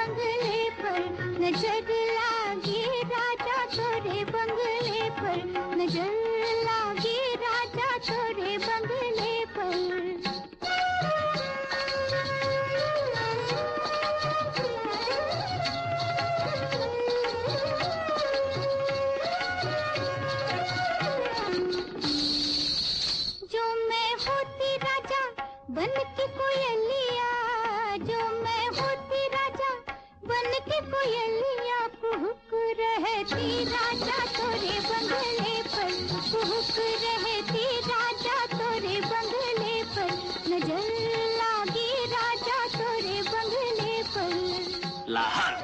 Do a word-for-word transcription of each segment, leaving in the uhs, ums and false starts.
बंगले पर नजर लागी राजा तोरे बंगले पर नजर लागी राजा तोरे बंगले पर। जो मैं होती राजा बन के कोयलिया, जो मैं होती राजा बन के कोयलिया, कुहुक रहती राजा तोरे बंगले पर, कुहुक रहती राजा तोरे बंगले पर नजर लागी राजा तोरे बंगले पर। लाहौर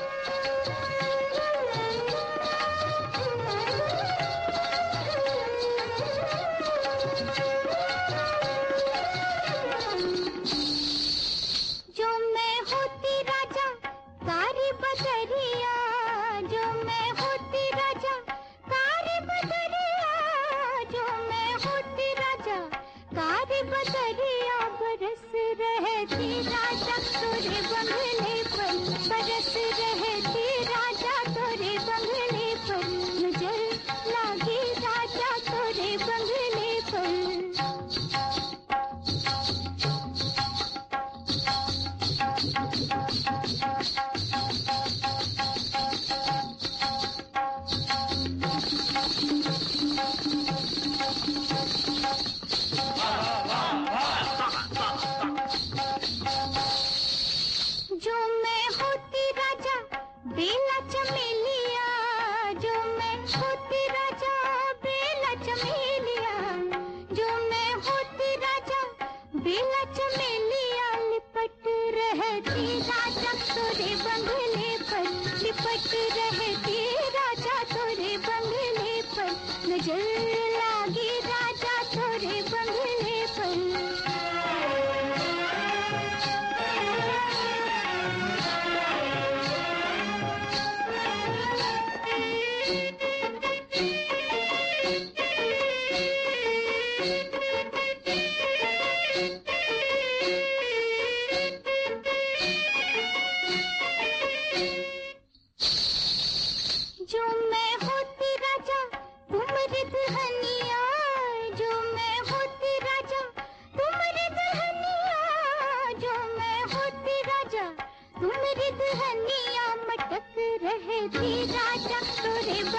जो मैं होती राजा कारी बदरिया, जो मैं होती राजा कारी बदरिया, जो मैं होती राजा कारी बदरिया, बरस रहती राजा तोरे बंगले पर, बरस रहती राजा तोरे बंगले पर नजर लागी राजा तोरे बंगले पर। जो मैं होती राजा बेला चमेलिया, जो मैं होती राजा बेला चमेलिया, जो मैं होती राजा बेला चमेलिया, लिपट रहती राजा तोरे बंगले पर, लिपट रहती राजा तोरे बंगले पर नजर लागी राजा तोरे बंगले पर। जो मैं होती राजा तुम रिदहनिया, जो मैं होती राजा तुम रिदहनिया, जो मैं होती राजा तुम रिदहनिया, मटक रहती राजा तोरे